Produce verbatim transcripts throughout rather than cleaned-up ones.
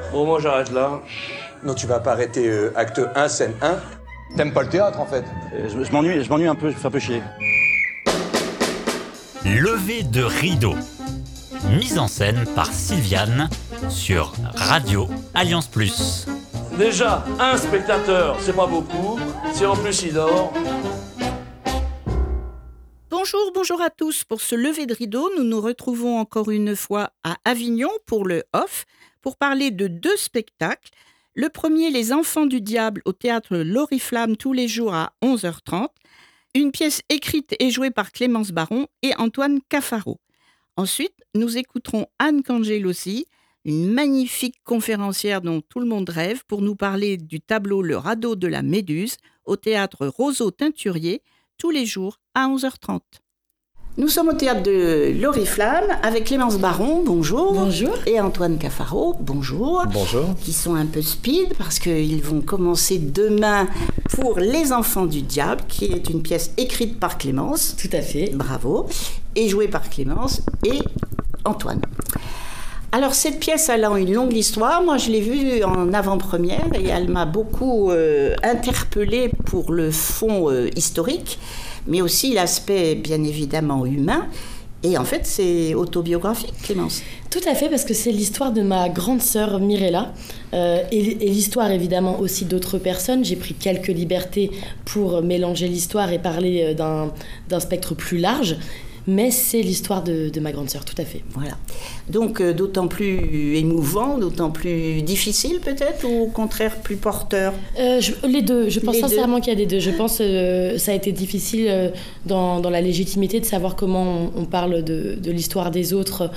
Bon, moi j'arrête là. Non, tu vas pas arrêter euh, acte un, scène un. T'aimes pas le théâtre, en fait. Euh, je, je m'ennuie, je m'ennuie un peu, je me fais un peu chier. Lever de rideau. Mise en scène par Sylviane sur Radio Alliance Plus. Déjà, un spectateur, c'est pas beaucoup. Si en plus il dort... Bonjour, bonjour à tous. Pour ce lever de rideau, nous nous retrouvons encore une fois à Avignon pour le Off, pour parler de deux spectacles. Le premier, Les Enfants du Diable, au théâtre L'Oriflamme, tous les jours à onze heures trente. Une pièce écrite et jouée par Clémence Baron et Antoine Cafaro. Ensuite, nous écouterons Anne Cangellosi, une magnifique conférencière dont tout le monde rêve, pour nous parler du tableau Le Radeau de la Méduse, au théâtre Roseau Teinturier, tous les jours à onze heures trente. Nous sommes au théâtre de L'Oriflamme avec Clémence Baron, bonjour. Bonjour. Et Antoine Cafaro, bonjour. Bonjour. Qui sont un peu speed parce qu'ils vont commencer demain pour Les Enfants du Diable, qui est une pièce écrite par Clémence. Tout à fait. Bravo. Et jouée par Clémence et Antoine. Alors cette pièce, elle a une longue histoire. Moi, je l'ai vue en avant-première et elle m'a beaucoup euh, interpellée pour le fond euh, historique, mais aussi l'aspect bien évidemment humain. Et en fait, c'est autobiographique, Clémence. Tout à fait, parce que c'est l'histoire de ma grande sœur Mirella, euh, et, et l'histoire évidemment aussi d'autres personnes. J'ai pris quelques libertés pour mélanger l'histoire et parler d'un, d'un spectre plus large. Mais c'est l'histoire de, de ma grande sœur, tout à fait. Voilà. Donc, euh, d'autant plus émouvant, d'autant plus difficile peut-être, ou au contraire plus porteur euh, je, Les deux. Je pense les sincèrement deux. qu'il y a des deux. Je pense que euh, ça a été difficile euh, dans, dans la légitimité de savoir comment on, on parle de, de l'histoire des autres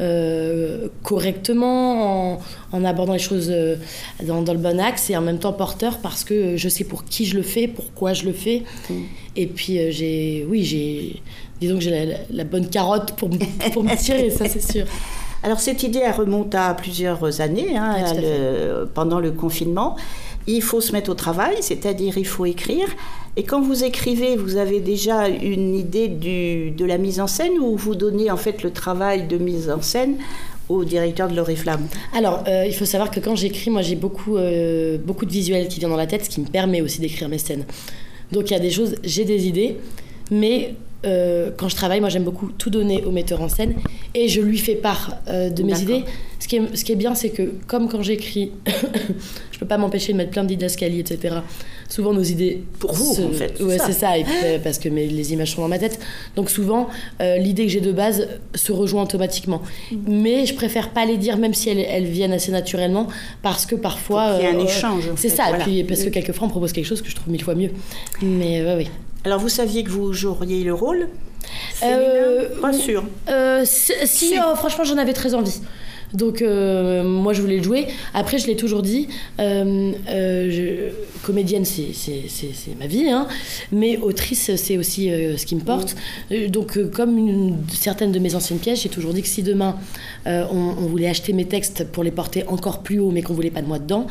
euh, correctement, en, en abordant les choses euh, dans, dans le bon axe, et en même temps porteur, parce que je sais pour qui je le fais, pourquoi je le fais. Mmh. Et puis, euh, j'ai... Oui, j'ai... Disons que j'ai la, la, la bonne carotte pour, pour me tirer, ça c'est sûr. Alors cette idée, elle remonte à plusieurs années, hein, ouais, le, pendant le confinement. Il faut se mettre au travail, c'est-à-dire il faut écrire. Et quand vous écrivez, vous avez déjà une idée du, de la mise en scène, ou vous donnez en fait le travail de mise en scène au directeur de L'Oriflamme? Alors, euh, il faut savoir que quand j'écris, moi j'ai beaucoup, euh, beaucoup de visuels qui viennent dans la tête, ce qui me permet aussi d'écrire mes scènes. Donc il y a des choses, j'ai des idées, mais... Euh, quand je travaille, moi j'aime beaucoup tout donner au metteur en scène et je lui fais part euh, de mes D'accord. idées. Ce qui, est, ce qui est bien, c'est que comme quand j'écris, je peux pas m'empêcher de mettre plein didascalies, et cetera. Souvent nos idées... Pour vous, se... en fait. Ouais, ça. c'est ça, et puis, euh, parce que mes, les images sont dans ma tête. Donc souvent, euh, l'idée que j'ai de base se rejoint automatiquement. Mmh. Mais je préfère pas les dire, même si elles, elles viennent assez naturellement, parce que parfois... Il y a un euh, échange. C'est fait, ça, voilà. et puis parce que quelquefois on propose quelque chose que je trouve mille fois mieux. Mais euh, oui. Alors, vous saviez que vous joueriez le rôle féminin? euh, Pas sûr. Euh, si, si, si. Oh, franchement, j'en avais très envie. Donc, euh, moi, je voulais le jouer. Après, je l'ai toujours dit, euh, euh, je, comédienne, c'est, c'est, c'est, c'est ma vie, hein, mais autrice, c'est aussi euh, ce qui me porte. Mmh. Donc, euh, comme une, certaines de mes anciennes pièces, j'ai toujours dit que si demain, euh, on, on voulait acheter mes textes pour les porter encore plus haut, mais qu'on ne voulait pas de moi dedans,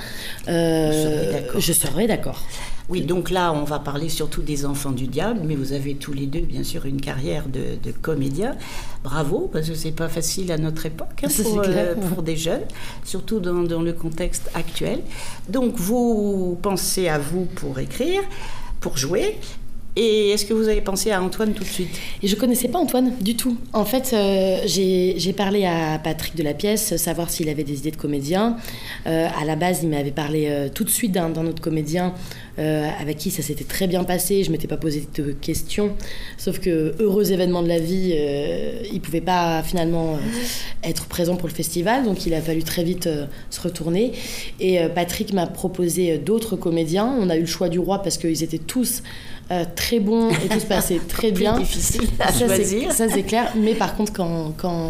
euh, je serais d'accord. Oui, donc là, on va parler surtout des Enfants du Diable, mais vous avez tous les deux, bien sûr, une carrière de, de comédien. Bravo, parce que c'est pas facile à notre époque, hein, pour, euh, pour des jeunes, surtout dans, dans le contexte actuel. Donc, vous pensez à vous pour écrire, pour jouer. Et est-ce que vous avez pensé à Antoine tout de suite? Et je connaissais pas Antoine du tout. En fait, euh, j'ai, j'ai parlé à Patrick de la pièce, savoir s'il avait des idées de comédien. Euh, à la base, il m'avait parlé euh, tout de suite d'un, d'un autre comédien euh, avec qui ça s'était très bien passé. Je m'étais pas posé de questions. Sauf que, heureux événement de la vie, euh, il pouvait pas finalement euh, être présent pour le festival. Donc, il a fallu très vite euh, se retourner. Et euh, Patrick m'a proposé d'autres comédiens. On a eu le choix du roi parce qu'ils étaient tous... Euh, très bon et tout se passait très bien. Difficile à ça, choisir. C'est, ça c'est clair. Mais par contre, quand quand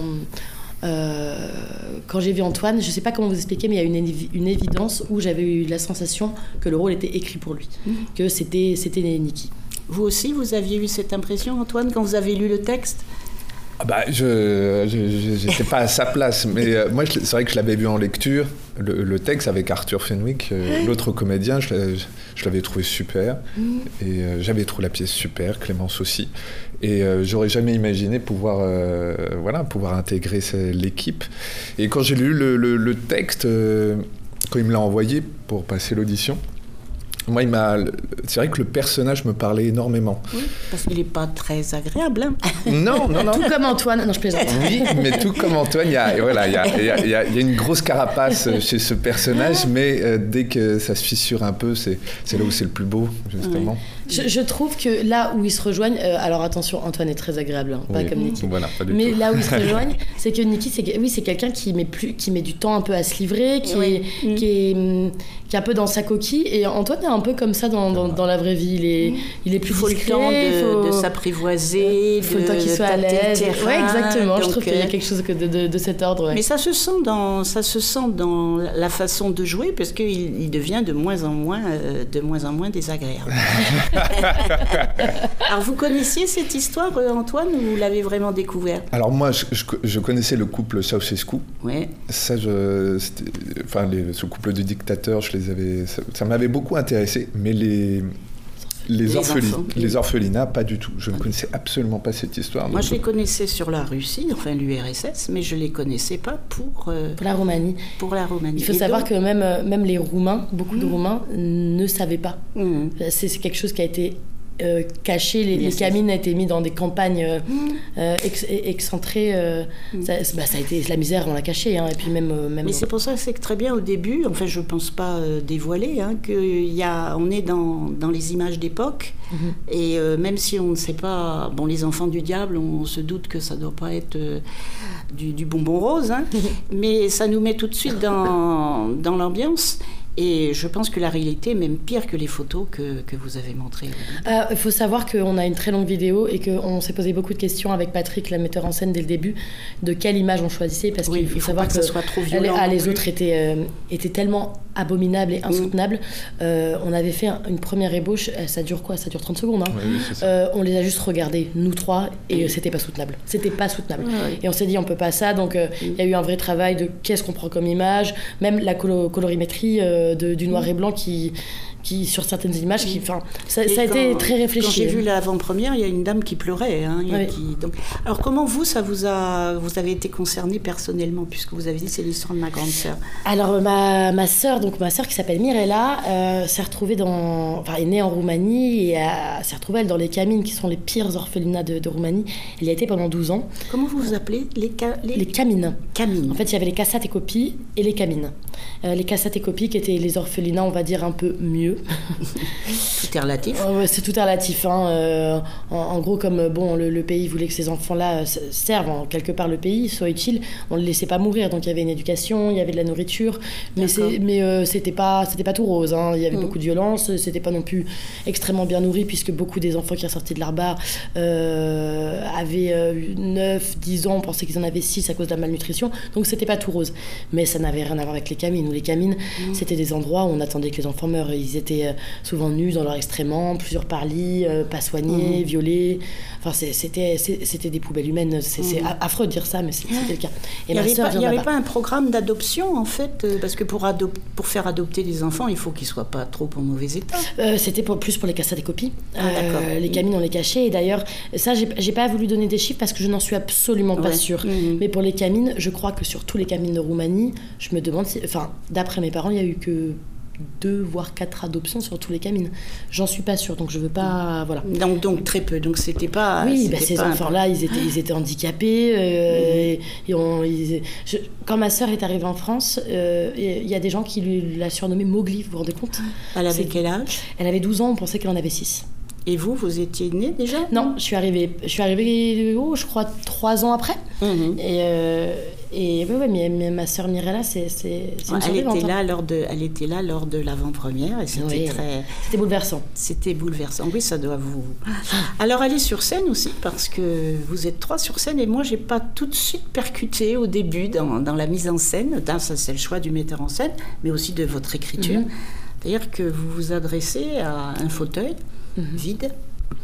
euh, quand j'ai vu Antoine, je sais pas comment vous expliquer, mais il y a une une évidence où j'avais eu la sensation que le rôle était écrit pour lui, mmh. que c'était c'était Niki. Vous aussi, vous aviez eu cette impression, Antoine, quand vous avez lu le texte? Ah bah, je n'étais pas à sa place, mais euh, moi, je, c'est vrai que je l'avais vu en lecture, le, le texte avec Arthur Fenwick, euh, l'autre comédien, je, je l'avais trouvé super, mmh. et euh, j'avais trouvé la pièce super, Clémence aussi, et euh, j'aurais jamais imaginé pouvoir, euh, voilà, pouvoir intégrer l'équipe. Et quand j'ai lu le, le, le texte, euh, quand il me l'a envoyé pour passer l'audition, moi, il m'a... c'est vrai que le personnage me parlait énormément. Oui, parce qu'il n'est pas très agréable. Hein. Non, non, non. Tout comme Antoine. Non, je plaisante. Oui, mais tout comme Antoine, il y a, voilà, il y a, il y a, il y a, il y a une grosse carapace chez ce personnage, mais euh, dès que ça se fissure un peu, c'est, c'est là où c'est le plus beau, justement. Oui. Je, je trouve que là où ils se rejoignent... Euh, alors attention, Antoine est très agréable, hein, pas oui, comme Niki. Voilà, pas du mais tout. là où ils se rejoignent, c'est que Niki, c'est, oui, c'est quelqu'un qui met, plus, qui met du temps un peu à se livrer, qui, oui. est, mmh. qui, est, qui est un peu dans sa coquille. Et Antoine est un peu comme ça dans, dans, dans la vraie vie. Il est, mmh. il est plus il faut discret. Le temps de, il faut, de s'apprivoiser, il faut le temps qu'il soit à l'aise. Oui, exactement. Donc, je trouve qu'il y a quelque chose de, de, de cet ordre. Ouais. Mais ça se sent dans, ça se sent dans la façon de jouer, parce qu'il il devient de moins en moins, euh, de moins en moins désagréable. Alors, vous connaissiez cette histoire, Antoine, ou vous l'avez vraiment découvert ? Alors moi, je, je, je connaissais le couple Ceausescu. Ouais. Ça, je, enfin, les, ce couple de dictateurs, je les avais, ça, ça m'avait beaucoup intéressé, mais les les, les, orphelin, enfants, oui. les orphelinats, pas du tout. Je ne connaissais absolument pas cette histoire. Moi, je les connaissais sur la Russie, enfin l'U R S S, mais je les connaissais pas pour euh, pour la Roumanie. Pour la Roumanie. Il faut Et savoir donc... que même même les Roumains, beaucoup mmh. de Roumains ne savaient pas. Mmh. C'est, c'est quelque chose qui a été Euh, caché, les, les camines ont été mis dans des campagnes euh, mmh. euh, ex, excentrées. Euh, mmh. ça, bah, ça a été la misère, on l'a caché. Hein, et puis même, euh, même. Mais c'est pour ça que c'est que très bien au début. En fait, je pense pas euh, dévoiler hein, que y a, on est dans dans les images d'époque mmh. et euh, même si on ne sait pas, bon, les enfants du diable, on se doute que ça doit pas être euh, du, du bonbon rose, hein, mais ça nous met tout de suite dans dans l'ambiance. Et je pense que la réalité est même pire que les photos que, que vous avez montrées. Il euh, faut savoir qu'on a une très longue vidéo et qu'on s'est posé beaucoup de questions avec Patrick, la metteur en scène, dès le début, de quelle image on choisissait. Parce oui, qu'il faut, il faut savoir pas que, que ça soit trop violent. Ah, les autres étaient, euh, étaient tellement abominables et insoutenables. Mmh. Euh, on avait fait un, une première ébauche, ça dure quoi ? Ça dure trente secondes. Hein. Oui, oui, euh, on les a juste regardés, nous trois, et mmh. c'était pas soutenable. C'était pas soutenable. Mmh. Et on s'est dit, on peut pas ça. Donc il euh, mmh. y a eu un vrai travail de qu'est-ce qu'on prend comme image, même la colo- colorimétrie euh, de, du noir mmh. et blanc qui, qui, sur certaines images, qui, ça, ça a quand, été très réfléchi. Quand j'ai vu l'avant-première, il y a une dame qui pleurait. Hein, oui. qui, donc, alors comment vous, ça vous a, vous avez été concerné personnellement, puisque vous avez dit c'est l'histoire de ma grande sœur. Alors ma, ma sœur, donc ma sœur qui s'appelle Mirella, euh, s'est retrouvée dans, enfin est née en Roumanie et a, s'est retrouvée elle, dans les camines, qui sont les pires orphelinats de, de Roumanie. Elle y a été pendant douze ans. Comment vous vous appelez les, ca, les... les camines. Camines. En fait, il y avait les Cassates et Copies et les camines. Euh, les Cassates et Copies qui étaient les orphelinats, on va dire un peu mieux. Tout est relatif. Euh, c'est tout est relatif. Hein. Euh, en, en gros, comme bon, le, le pays voulait que ces enfants-là servent en quelque part le pays, soit utile, on ne les laissait pas mourir. Donc il y avait une éducation, il y avait de la nourriture, mais, c'est, mais euh, c'était pas, c'était pas tout rose. Hein. Il y avait mmh. beaucoup de violence, c'était pas non plus extrêmement bien nourri, puisque beaucoup des enfants qui ressortaient de l'Arbar euh, avaient euh, neuf, dix ans, on pensait qu'ils en avaient six à cause de la malnutrition. Donc c'était pas tout rose. Mais ça n'avait rien à voir avec les camines. Où les camines, mmh. c'était des endroits où on attendait que les enfants meurent. Ils étaient euh, souvent nus dans leur extrêmement, plusieurs par lit, euh, pas soignés, mmh. violés. Enfin, c'est, c'était, c'est, c'était des poubelles humaines. C'est, mmh. c'est affreux de dire ça, mais c'était le cas. Et il n'y avait, pas, il y avait pas un programme d'adoption, en fait, parce que pour, adop- pour faire adopter des enfants, il faut qu'ils ne soient pas trop en mauvais état. Euh, c'était pour, plus pour les Cassates et Copies. Ah, euh, les camines, on les cachait. Et d'ailleurs, ça, j'ai, j'ai pas voulu donner des chiffres parce que je n'en suis absolument pas ouais. sûre. Mmh. Mais pour les camines, je crois que sur tous les camines de Roumanie, je me demande si... Enfin, d'après mes parents, il n'y a eu que deux voire quatre adoptions sur tous les camines. J'en suis pas sûre, donc je veux pas, voilà. Donc, donc très peu. Donc c'était pas. Oui, c'était bah, ces pas enfants-là, un... ils étaient, ils étaient handicapés. Euh, mmh. et, et on, ils, je, quand ma sœur est arrivée en France, il euh, y a des gens qui lui, la surnommaient Mowgli. Vous vous rendez compte ? Elle avait quel âge ? Elle avait douze ans. On pensait qu'elle en avait six. Et vous, vous étiez née déjà ? Non, je suis arrivée, je suis arrivée, oh, je crois, trois ans après. Mmh. Et, euh, et oui, ouais, mais, mais ma sœur Mirella, c'est, c'est, c'est une elle était là lors de, elle était là lors de l'avant-première et c'était oui, très. C'était bouleversant. C'était bouleversant. Oui, ça doit vous. Alors, elle est sur scène aussi parce que vous êtes trois sur scène et moi, j'ai pas tout de suite percuté au début dans, dans la mise en scène. Ça, c'est le choix du metteur en scène, mais aussi de votre écriture. Mmh. C'est-à-dire que vous vous adressez à un fauteuil. Mmh. Vide.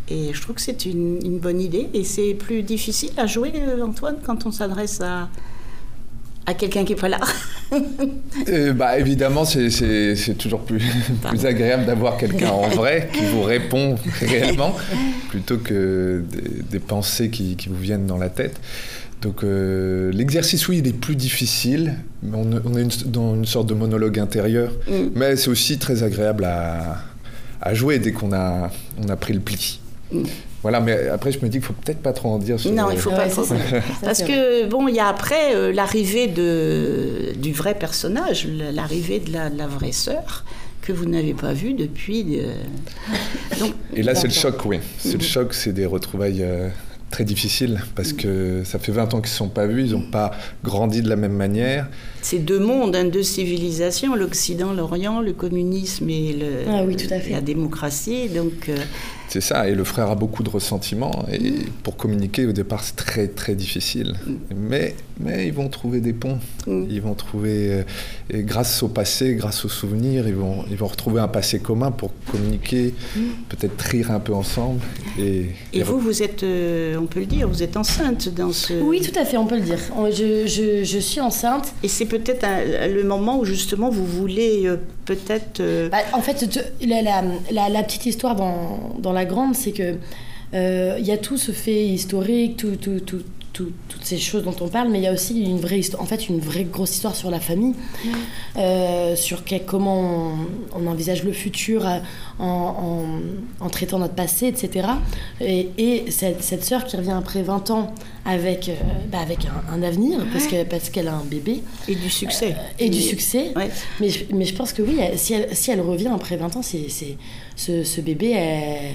Et je trouve que c'est une, une bonne idée. Et c'est plus difficile à jouer, Antoine, quand on s'adresse à, à quelqu'un qui n'est pas là. euh, bah, évidemment, c'est, c'est, c'est toujours plus, plus agréable d'avoir quelqu'un en vrai qui vous répond réellement, plutôt que des, des pensées qui, qui vous viennent dans la tête. Donc euh, l'exercice, oui, il est plus difficile. On, on est une, dans une sorte de monologue intérieur, mm. mais c'est aussi très agréable à, à jouer dès qu'on a, on a pris le pli. Mm. Voilà, mais après, je me dis qu'il ne faut peut-être pas trop en dire. Sur non, le... il ne faut pas trop. Parce que, bon, il y a après euh, l'arrivée de, du vrai personnage, l'arrivée de la, de la vraie sœur, que vous n'avez pas vue depuis... Euh... Donc, et là, c'est le choc, oui. C'est mm. le choc, c'est des retrouvailles... Euh... très difficile, parce que ça fait vingt ans qu'ils ne se sont pas vus, ils n'ont pas grandi de la même manière. C'est deux mondes, hein, deux civilisations, l'Occident, l'Orient, le communisme et le, ah oui, tout à fait. la démocratie. Donc, euh... c'est ça, et le frère a beaucoup de ressentiments, et mmh. pour communiquer au départ c'est très très difficile. Mmh. Mais, mais ils vont trouver des ponts, mmh. ils vont trouver, euh, et grâce au passé, grâce aux souvenirs, ils vont, ils vont retrouver un passé commun pour communiquer, mmh. peut-être rire un peu ensemble. Et, et, et vous, re... vous êtes, euh, on peut le dire, vous êtes enceinte dans ce... Oui, tout à fait, on peut le dire. Je, je, je suis enceinte. Et c'est peut-être un, le moment où justement vous voulez euh, peut-être... Euh... Bah, en fait, la, la, la, la petite histoire dans, dans la grande, c'est que il euh, y a tout ce fait historique, tout, tout, tout, tout, toutes ces choses dont on parle, mais il y a aussi une vraie histoire, en fait, une vraie grosse histoire sur la famille, mmh. euh, sur que, comment on, on envisage le futur en, en, en traitant notre passé, et cetera. Et, et cette, cette sœur qui revient après vingt ans avec, euh, bah avec un, un avenir, ouais. parce, que, parce qu'elle a un bébé. Et du succès. Euh, et, et du succès. Ouais. Mais, je, mais je pense que oui, si elle, si elle revient après vingt ans, c'est, c'est, ce, ce bébé, elle,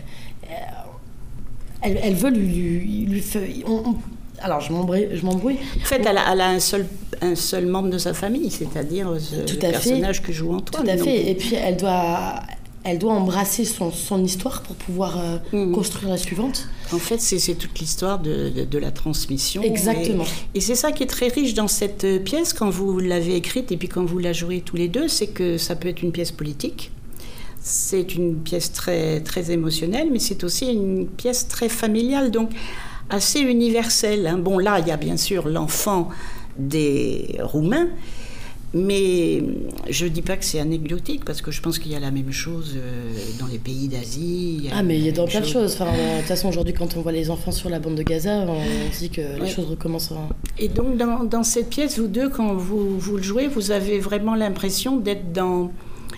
elle, elle veut lui... lui, lui on, on, alors, je m'embrouille, je m'embrouille. En fait, elle a, elle a un, seul, un seul membre de sa famille, c'est-à-dire ce Tout à personnage fait. que joue Antoine. Tout à donc... fait. Et puis, elle doit... Elle doit embrasser son, son histoire pour pouvoir euh, mmh. construire la suivante. En fait, c'est, c'est toute l'histoire de, de, de la transmission. Exactement. Et, et c'est ça qui est très riche dans cette pièce, quand vous l'avez écrite et puis quand vous la jouez tous les deux, c'est que ça peut être une pièce politique. C'est une pièce très, très émotionnelle, mais c'est aussi une pièce très familiale, donc assez universelle. Hein. Bon, là, il y a bien sûr l'enfant des Roumains, mais je ne dis pas que c'est anecdotique, parce que je pense qu'il y a la même chose dans les pays d'Asie. Ah, mais il y a dans plein de choses. Enfin, de toute façon, aujourd'hui, quand on voit les enfants sur la bande de Gaza, on se dit que les ouais. choses recommencent. À... Et donc, dans, dans cette pièce, vous deux, quand vous, vous le jouez, vous avez vraiment l'impression d'être dans,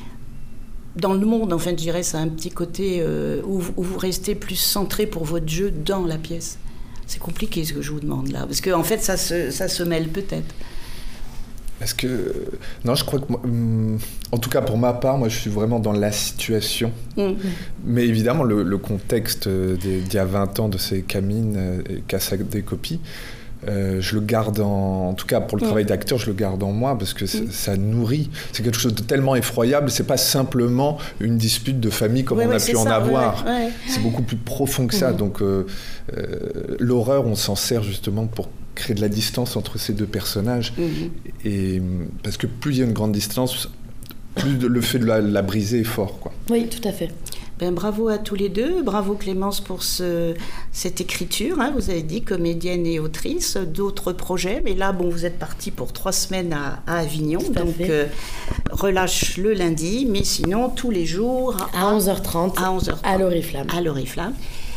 dans le monde. Enfin, je dirais, c'est un petit côté euh, où, où vous restez plus centré pour votre jeu dans la pièce. C'est compliqué ce que je vous demande là, parce qu'en en fait, ça se, ça se mêle peut-être. Parce que... Non, je crois que... Moi, hum, en tout cas, pour ma part, moi, je suis vraiment dans la situation. Mmh. Mais évidemment, le, le contexte d'il y a vingt ans de ces camines euh, et casse des copies, euh, je le garde en... En tout cas, pour le mmh. travail d'acteur, je le garde en moi, parce que mmh. ça nourrit. C'est quelque chose de tellement effroyable. C'est pas simplement une dispute de famille comme ouais, on a ouais, pu en ça, avoir. Ouais, ouais. C'est beaucoup plus profond que ça. Mmh. Donc, euh, euh, l'horreur, on s'en sert justement pour créer de la distance entre ces deux personnages. Mmh. Et parce que plus il y a une grande distance, plus de, le fait de la, la briser est fort, quoi. Oui, tout à fait. Ben, bravo à tous les deux. Bravo Clémence pour ce, cette écriture. Hein, vous avez dit comédienne et autrice. D'autres projets. Mais là, bon, vous êtes partis pour trois semaines à, à Avignon. Tout donc, euh, relâche le lundi. Mais sinon, tous les jours. À, à onze heures trente. À onze heures trente. À l'Oriflamme. À l'Oriflamme.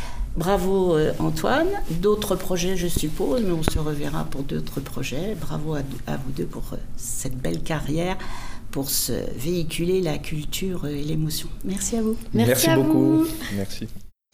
Bravo euh, Antoine. D'autres projets, je suppose, mais on se reverra pour d'autres projets. Bravo à, à vous deux pour euh, cette belle carrière, pour se véhiculer la culture et l'émotion. Merci à vous. Merci, Merci à beaucoup. Vous. Merci.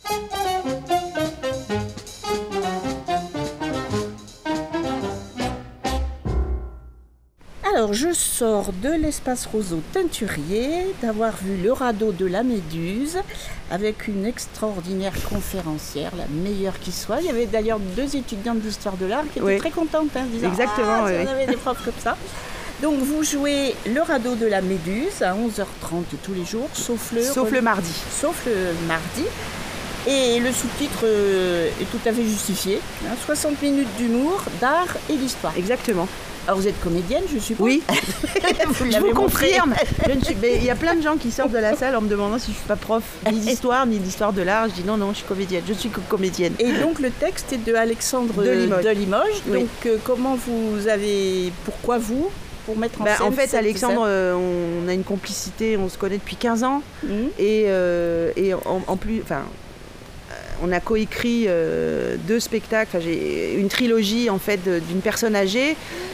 Alors, je sors de l'espace Roseau Teinturier, d'avoir vu le radeau de la Méduse, avec une extraordinaire conférencière, la meilleure qui soit. Il y avait d'ailleurs deux étudiantes d'histoire de l'art qui étaient oui. très contentes, hein, disant exactement, ah, oui. on avait des profs comme ça. Donc, vous jouez le radeau de la Méduse à onze heures trente tous les jours, sauf le... Sauf le mardi. Sauf le mardi. Et le sous-titre euh, est tout à fait justifié. Hein, soixante minutes d'humour, d'art et d'histoire. Exactement. Alors vous êtes comédienne, je suppose. Oui. Vous Je l'avez vous montré. confirme. Je ne suis- mais il y a plein de gens qui sortent de la salle en me demandant si je suis pas prof ni d'histoire ni d'histoire de l'art. Je dis non, non, je suis comédienne. Je suis co- comédienne. Et donc le texte est de Alexandre De Limoges. de Limoges. Oui. Donc euh, comment vous avez... Pourquoi vous pour mettre en Bah, scène en fait, cette Alexandre, euh, on a une complicité, on se connaît depuis quinze ans. scène Mhm. Et, euh, et en, en plus, enfin, euh, on a coécrit euh, deux spectacles. Enfin, j'ai une trilogie en fait de- d'une personne âgée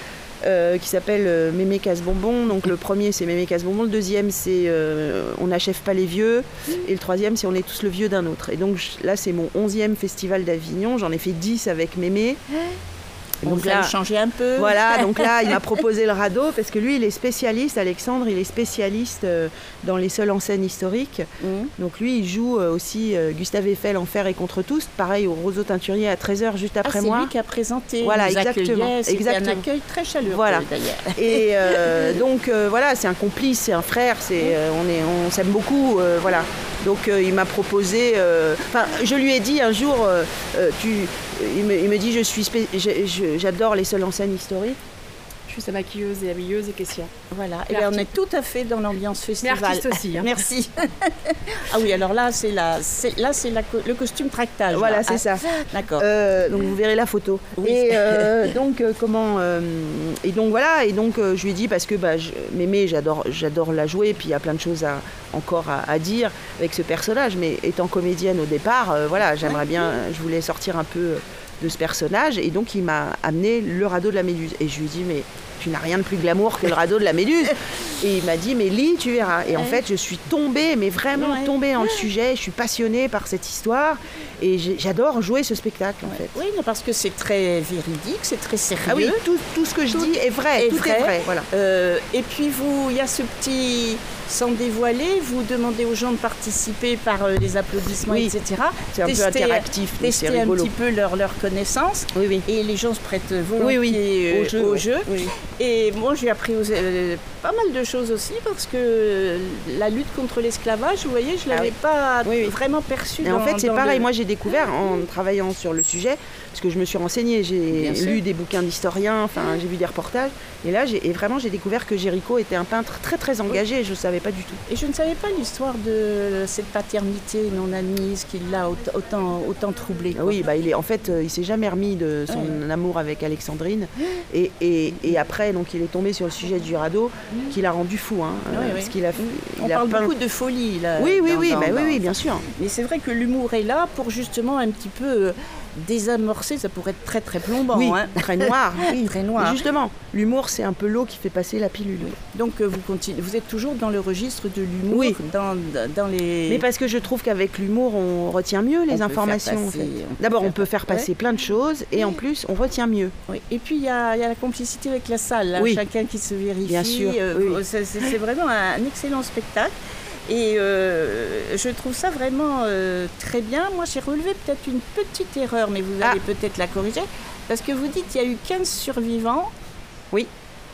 euh, qui s'appelle euh, Mémé Casse-Bonbon. Donc le premier c'est Mémé Casse-Bonbon, le deuxième c'est euh, On n'achève pas les vieux, et le troisième c'est On est tous le vieux d'un autre. Et donc je- là c'est mon onzième festival d'Avignon. J'en ai fait dix avec Mémé. Et Donc donc vous là, allez changer un peu. voilà, donc là, il m'a proposé le radeau parce que lui, il est spécialiste, Alexandre, il est spécialiste euh, dans les seules en scène historiques. Mhm. Donc lui, il joue euh, aussi euh, Gustave Eiffel, Enfer et contre tous, pareil au Roseau Teinturier à treize heures juste Ah, après c'est moi. lui qui a présenté. Voilà, nous exactement, accueillait. C'était exactement. un accueil très chaleureux Voilà. d'ailleurs. Et euh, donc euh, voilà, c'est un complice, c'est un frère, c'est, euh, on, est, on s'aime beaucoup, euh, voilà. Donc euh, il m'a proposé, euh, enfin je lui ai dit un jour, euh, euh, tu, il, me, il me dit je suis, spé- je- je- j'adore les seules en scène historiques. Je suis sa maquilleuse et habilleuse et caissière. Voilà, et Et bien on artiste. est tout à fait dans l'ambiance Mais festival. artiste aussi. hein. Merci. Ah oui, alors là, c'est la, c'est, là, c'est la co- le costume tractage. Voilà, là. c'est Ah, ça. D'accord. Euh, donc vous verrez la photo. Oui. Et euh, donc euh, comment euh, et donc voilà et donc euh, je lui ai dit parce que bah, je, Mémé j'adore j'adore la jouer puis il y a plein de choses à, encore à, à dire avec ce personnage mais étant comédienne au départ euh, voilà j'aimerais bien je voulais sortir un peu de ce personnage et donc il m'a amené le radeau de la Méduse et je lui ai dit mais tu n'as rien de plus glamour que le radeau de la Méduse et il m'a dit mais lis tu verras et en Ouais. fait je suis tombée mais vraiment Ouais. tombée dans le sujet je suis passionnée par cette histoire et j'ai- j'adore jouer ce spectacle en fait. Oui, non, parce que c'est très véridique, c'est très sérieux. Ah oui, tout, tout ce que je Tout dis est vrai, est tout vrai. est vrai, voilà. Euh, et puis vous, il y a ce petit, sans dévoiler, vous demandez aux gens de participer par euh, les applaudissements, Oui. et cetera. C'est un peu Tester- interactif, donc c'est Tester un rigolo. petit peu leur, leur connaissance. Oui, oui. Et les gens se prêtent Oui, volontiers oui, euh, au jeu. au ouais. jeu. Oui. Et moi, j'ai appris aux- euh, pas mal de choses aussi parce que la lutte contre l'esclavage, vous voyez, je ne Ah l'avais oui. pas Oui, oui. vraiment perçue. Et en dans- fait, c'est dans pareil, le- moi j'ai découvert en travaillant sur le sujet, parce que je me suis renseignée, j'ai Bien sûr. lu des bouquins d'historiens, enfin j'ai vu des reportages, et là j'ai, et vraiment j'ai découvert que Géricault était un peintre très très engagé, et je ne savais pas du tout. Et je ne savais pas l'histoire de cette paternité non admise qui l'a aut- autant, autant troublé. Ah oui, bah, il est, en fait, euh, il s'est jamais remis de son amour avec Alexandrine, et, et, et après, donc il est tombé sur le sujet du radeau, qui l'a rendu fou, hein, euh, Oui, oui. parce qu'il a, On il a parle peint- beaucoup de folie là. Oui, oui, dans- oui, dans- bah, oui, dans- oui, bien sûr. Mais c'est vrai que l'humour est là pour justement un petit peu euh, désamorcer. Ça pourrait être très très plombant. Oui, hein. très noir. Oui, Très Mais noir. justement, l'humour, c'est un peu l'eau qui fait passer la pilule. Donc euh, vous continuez. Vous êtes toujours dans le registre de l'humour. Oui. Dans, dans les. Mais parce que je trouve qu'avec l'humour, on retient mieux On les peut informations. faire en passer- fait. on peut D'abord, faire on peut faire passer- passer plein de choses, et en plus, on retient mieux. Oui. Et puis il y, a il y a la complicité avec la salle. là. Oui. Chacun qui se vérifie. Bien sûr, euh, oui, oui. c'est, c'est- c'est vraiment un, un excellent spectacle. Et euh, je trouve ça vraiment euh, très bien. Moi, j'ai relevé peut-être une petite erreur, mais vous allez Ah. peut-être la corriger. Parce que vous dites qu'il y a eu quinze survivants. Oui.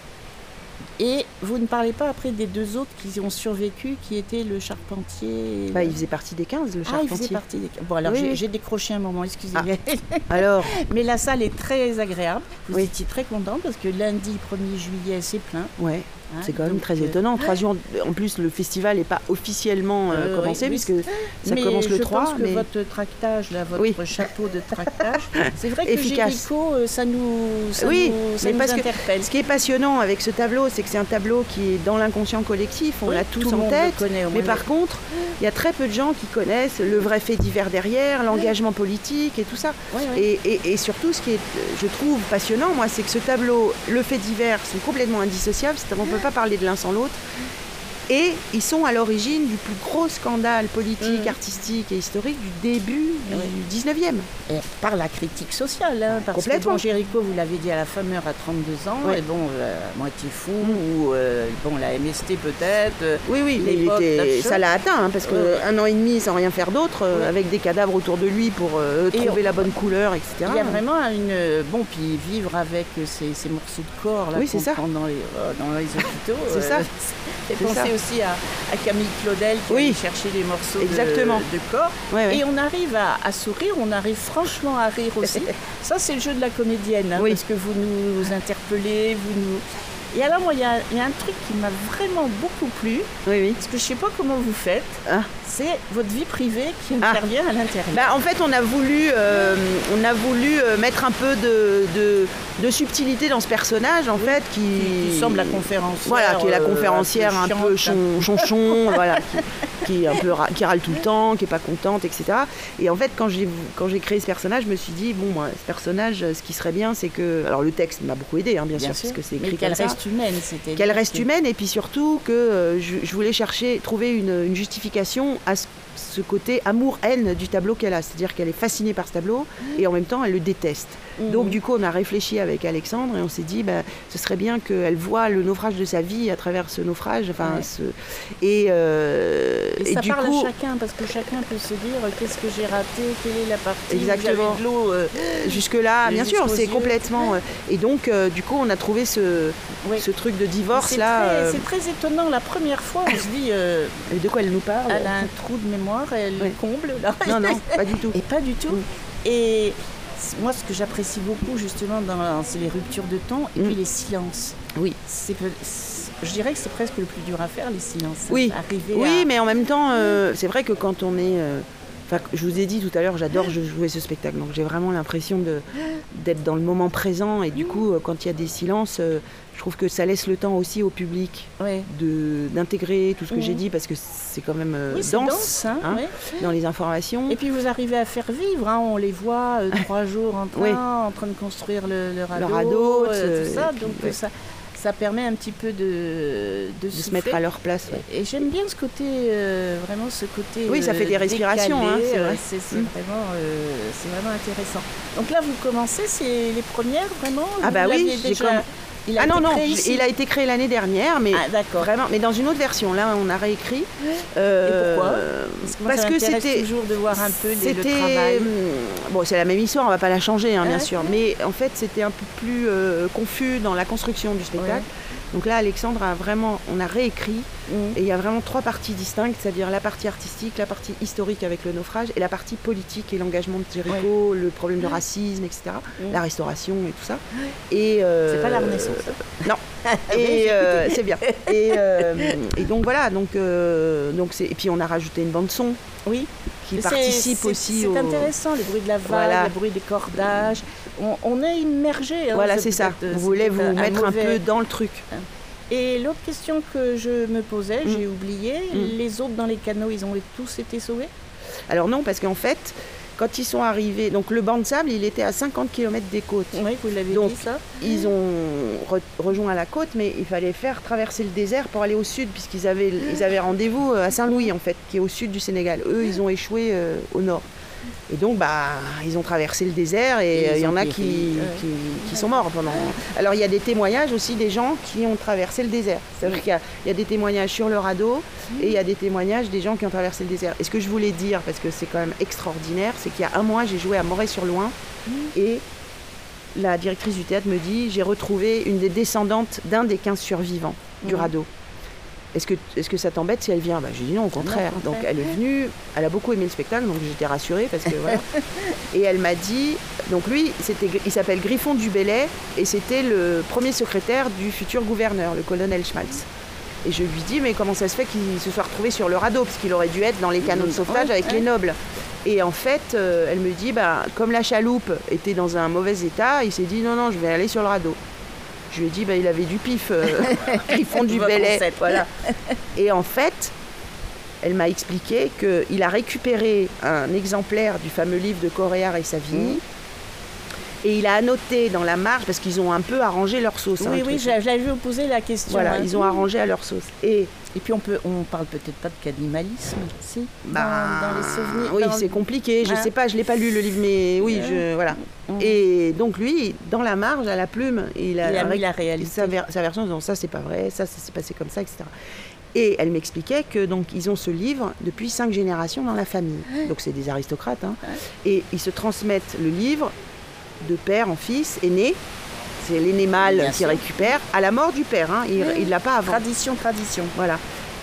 Et vous ne parlez pas après des deux autres qui ont survécu, qui étaient le charpentier. et Bah, le- il faisait partie des quinze, le Ah, il faisait charpentier. partie des... Bon, alors Oui, j'ai, oui. j'ai décroché un moment, excusez-moi. Alors, Mais la salle est très agréable. Vous Oui. étiez très content parce que lundi premier juillet, c'est plein. ouais, hein. c'est quand même Donc, très euh, étonnant. Trois jours, en plus, le festival n'est pas officiellement euh, Euh, commencé, oui, oui, puisque ça mais commence le je trois. pense que mais... votre tractage, là, votre Oui. chapeau de tractage, c'est vrai que Efficace. Géricault, euh, ça nous, ça Oui, nous, ça mais nous parce que interpelle. Ce qui est passionnant avec ce tableau, c'est que c'est un tableau qui est dans l'inconscient collectif, on Oui, l'a tous tout le en monde tête. le connaît, au Mais moins. par contre, il y a très peu de gens qui connaissent le vrai fait divers derrière, l'engagement politique et tout ça. Oui, oui. Et, et- et surtout, ce qui est, je trouve, passionnant, moi, c'est que ce tableau, le fait divers sont complètement indissociables, c'est-à-dire on ne peut pas parler de l'un sans l'autre. Et ils sont à l'origine du plus gros scandale politique, Mhm. artistique et historique du début Oui. du dix-neuvième. Et par la critique sociale, hein, parce Complètement. que bon, Géricault, vous l'avez dit, à la femme meurt à trente-deux ans, Ouais. et bon, euh, à moitié fou, ou euh, bon, la M S T peut-être. euh, Oui, oui, il L'époque, était- la chose. ça l'a atteint, hein, parce Ouais, ouais. qu'un an et demi sans rien faire d'autre, euh, Ouais. avec des cadavres autour de lui pour euh, Et trouver on- la bonne couleur, et cetera. Il y a vraiment une. Bon, puis vivre avec ces, ces morceaux de corps là, Oui, qu'on c'est ça. prend dans les, euh, dans les hôpitaux. C'est ça. C'est C'est penser ça. aussi à, à Camille Claudel qui Oui. allait chercher les morceaux Exactement. de, de corps. Ouais, ouais. Et on arrive à, à sourire, on arrive franchement à rire aussi. Ça, c'est le jeu de la comédienne, hein, Oui. parce que vous nous interpellez, vous nous... Et alors, moi, il y, a- il y a un truc qui m'a vraiment beaucoup plu, Oui, oui. parce que je ne sais pas comment vous faites, Ah. c'est votre vie privée qui Ah. intervient à l'intérieur. Bah, en fait, on a voulu, euh, on a voulu euh, mettre un peu de, de, de subtilité dans ce personnage, en fait, qui... Qui semble la conférencière. Voilà, qui est la euh, conférencière un peu, chiante. chon- chonchon, voilà, qui, qui est un peu ra- qui râle tout le temps, qui est pas contente, et cetera. Et en fait, quand j'ai quand j'ai créé ce personnage, je me suis dit bon, moi, ce personnage, ce qui serait bien, c'est que, alors le texte m'a beaucoup aidé, hein, bien, Bien sûr, sûr, parce que c'est mais écrit qu'elle comme ça. reste humaine, c'était. Qu'elle reste humaine, et puis surtout que euh, je, je voulais chercher, trouver une, une justification à ce, ce côté amour-haine du tableau qu'elle a. C'est-à-dire qu'elle est fascinée par ce tableau et en même temps elle le déteste. Mhm. Donc du coup on a réfléchi avec Alexandre et on s'est dit bah, ce serait bien qu'elle voit le naufrage de sa vie à travers ce naufrage. Enfin, Ouais. ce... Et, euh, Et, et ça du parle coup, à chacun, parce que chacun peut se dire euh, qu'est-ce que j'ai raté, quelle est la partie où Exactement. j'avais de l'eau. euh, jusque-là, bien sûr, jusqu'aux c'est yeux. complètement... euh, Et donc euh, du coup on a trouvé ce, Ouais. ce truc de divorce C'est là. très, euh, c'est très étonnant. La première fois, on se dit, euh, De quoi elle nous parle elle a un trou de mémoire, elle Ouais. comble. Là. Non, non, pas du tout. Et pas du tout. Mm. Et c- moi, ce que j'apprécie beaucoup, justement, dans, c'est les ruptures de temps et Mm. puis les silences. Oui. C'est, peu- c'est- je dirais que c'est presque le plus dur à faire, les silences. Oui, Arriver oui à... mais en même temps, euh, c'est vrai que quand on est... euh, enfin, je vous ai dit tout à l'heure, j'adore jouer ce spectacle, donc j'ai vraiment l'impression de, d'être dans le moment présent, et du coup, euh, quand il y a des silences, euh, je trouve que ça laisse le temps aussi au public Ouais. de, d'intégrer tout ce que Mhm. j'ai dit, parce que c'est quand même euh, Oui, c'est dense, dense, hein, hein, ouais. dans les informations. Et puis vous arrivez à faire vivre, hein, on les voit euh, trois jours en train, Oui. en train de construire le, le radeau, radeau, euh, ce- tout ça, et puis, donc ouais. ça, ça permet un petit peu de, de, de se souffler. mettre à leur place. ouais. Et j'aime bien ce côté, euh, vraiment ce côté. Oui, ça euh, fait des respirations, décalé, hein, c'est euh, vrai. c'est, c'est Mm. vraiment, euh, c'est vraiment intéressant. Donc là, vous commencez, c'est les premières, vraiment. Ah vous bah oui, l'aviez j'ai déjà. comm- Il a Ah été non, non, créé ici. il a été créé l'année dernière, mais Ah d'accord. vraiment, mais dans une autre version. Là, on a réécrit. Euh, Et pourquoi Parce que, moi, Parce ça que m'intéresse c'était toujours de voir un peu les- le C'était travail. hum, bon, c'est la même histoire, on va pas la changer, hein, bien Ouais. sûr. Mais en fait, c'était un peu plus euh, confus dans la construction du spectacle. Ouais. Donc là, Alexandre a vraiment, on a réécrit, Mm. et il y a vraiment trois parties distinctes, c'est-à-dire la partie artistique, la partie historique avec le naufrage, et la partie politique et l'engagement de Jéricho, le problème de racisme, et cetera, Mm. la restauration et tout ça. Et euh, C'est pas la Renaissance. Non. Oui, Et j'ai euh, écouté. c'est bien. Et, euh, et donc voilà, donc, euh, donc c'est, et puis on a rajouté une bande son Oui. qui C'est- participe c'est- aussi C'est au... intéressant, les bruits de la vague, Voilà. les bruits des cordages. On, on est immergé. hein, Voilà, c'est ça. peut-être- Vous c'est voulez peut-être vous mettre un mauvais- peu dans le truc. Et l'autre question que je me posais, Mm. j'ai oublié, Mm. les autres dans les canaux, ils ont tous été sauvés? Alors non, parce qu'en fait, quand ils sont arrivés, donc le banc de sable, il était à cinquante kilomètres des côtes. Oui, vous l'avez Donc, dit ça. Ils ont re- rejoint la côte, mais il fallait faire traverser le désert pour aller au sud, puisqu'ils avaient, ils avaient rendez-vous à Saint-Louis, en fait, qui est au sud du Sénégal. Eux, ils ont échoué euh, au nord. Et donc, bah, ils ont traversé le désert, et Et euh, ils il y en ont a péri. qui, Ouais. qui, qui sont morts pendant... Alors, il y a des témoignages aussi des gens qui ont traversé le désert. C'est-à-dire qu'il y a, il y a des témoignages sur le radeau, et il y a des témoignages des gens qui ont traversé le désert. Et ce que je voulais dire, parce que c'est quand même extraordinaire, c'est qu'il y a un mois, j'ai joué à Moret-sur-Loing, et la directrice du théâtre me dit, j'ai retrouvé une des descendantes d'un des quinze survivants du Mhm. radeau. Est-ce que, est-ce que ça t'embête si elle vient bah, J'ai dit non, au contraire. au contraire. Donc elle est venue, elle a beaucoup aimé le spectacle, donc j'étais rassurée parce que voilà. Et elle m'a dit, donc lui, c'était, il s'appelle Griffon du Bellay et c'était le premier secrétaire du futur gouverneur, le colonel Schmaltz. Et je lui dis, mais comment ça se fait qu'il se soit retrouvé sur le radeau, parce qu'il aurait dû être dans les canots de sauvetage Ouais, avec ouais. les nobles. Et en fait, euh, elle me dit, bah, comme la chaloupe était dans un mauvais état, il s'est dit, non, non, je vais aller sur le radeau. Je lui ai dit, bah, il avait du pif, euh, Griffon du Votre Bellay. ancêtre. Voilà. Et en fait, elle m'a expliqué qu'il a récupéré un exemplaire du fameux livre de Coréard et Savigny. Mmh. Et il a annoté dans la marge, parce qu'ils ont un peu arrangé leur sauce. hein, Oui, le oui, truc. j'a- j'avais vu vous poser la question. Voilà, hein. ils ont arrangé à leur sauce. Et Et puis on peut, on parle peut-être pas de cannibalisme, si, dans, bah, dans les souvenirs. oui, dans- c'est compliqué. Je Hein. sais pas, je l'ai pas lu le livre, mais oui, Ouais. je voilà. Mmh. Et donc lui, dans la marge, à la plume, il a, Il a mis ré- la réalité. Sa, ver- sa version en disant ça c'est pas vrai, ça, ça s'est passé comme ça, et cetera. Et elle m'expliquait que donc ils ont ce livre depuis cinq générations dans la famille. Donc c'est des aristocrates, hein. Et ils se transmettent le livre de père en fils, aîné. C'est l'aîné mâle Bien qui sûr. récupère à la mort du père. Hein. Il ne l'a pas avant. Tradition, tradition. Voilà.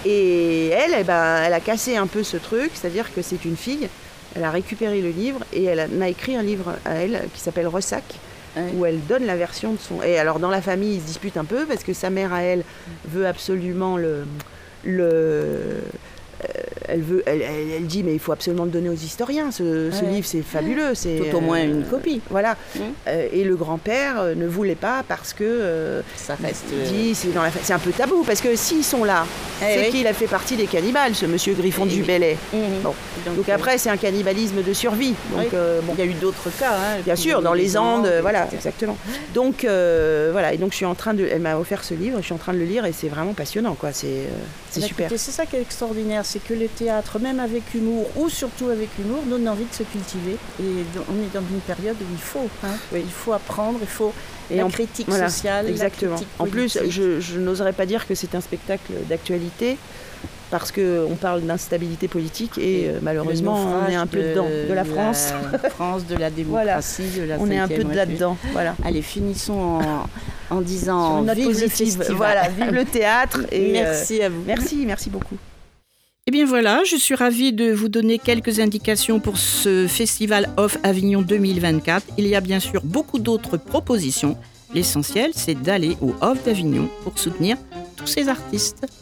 Et elle, eh ben, elle a cassé un peu ce truc, c'est-à-dire que c'est une fille, elle a récupéré le livre et elle a, a écrit un livre à elle qui s'appelle Ressac, ouais. où elle donne la version de son... Et alors dans la famille, ils se disputent un peu parce que sa mère à elle veut absolument le... le... Elle, veut, elle, elle, elle dit mais il faut absolument le donner aux historiens, ce, ce ouais. livre c'est fabuleux. C'est, tout au moins euh, une copie. Voilà. Mmh. Euh, et le grand-père euh, ne voulait pas parce que euh, ça reste. Dit, c'est, dans la, c'est un peu tabou parce que s'ils sont là, eh c'est oui. qu'il a fait partie des cannibales, ce monsieur Griffon et du Bellay. Mmh. Bon. Donc, donc après c'est un cannibalisme de survie. Donc, oui. euh, bon. Il y a eu d'autres cas. Hein, Bien sûr, dans les, les Andes, Andes, voilà, exactement. Donc euh, voilà, et donc je suis en train de, elle m'a offert ce livre, je suis en train de le lire et c'est vraiment passionnant, quoi. C'est, euh, c'est bah, super. Écoutez, c'est ça qui est extraordinaire, c'est que le théâtre, même avec humour ou surtout avec humour, donne envie de se cultiver. Et on est dans une période où il faut, hein, oui. il faut apprendre, il faut et la en, critique voilà, sociale, exactement. La critique en plus, je, je n'oserais pas dire que c'est un spectacle d'actualité. Parce qu'on parle d'instabilité politique et, et euh, malheureusement on est un peu de, dedans, de la France. La France, de la démocratie, voilà. de la on est un peu de là-dedans. Voilà. Allez, finissons en, en disant vive positive. Le voilà, vive le théâtre. Et merci euh, à vous. Merci, merci beaucoup. Eh bien voilà, je suis ravie de vous donner quelques indications pour ce Festival Off Avignon deux mille vingt-quatre. Il y a bien sûr beaucoup d'autres propositions. L'essentiel, c'est d'aller au Off d'Avignon pour soutenir tous ces artistes.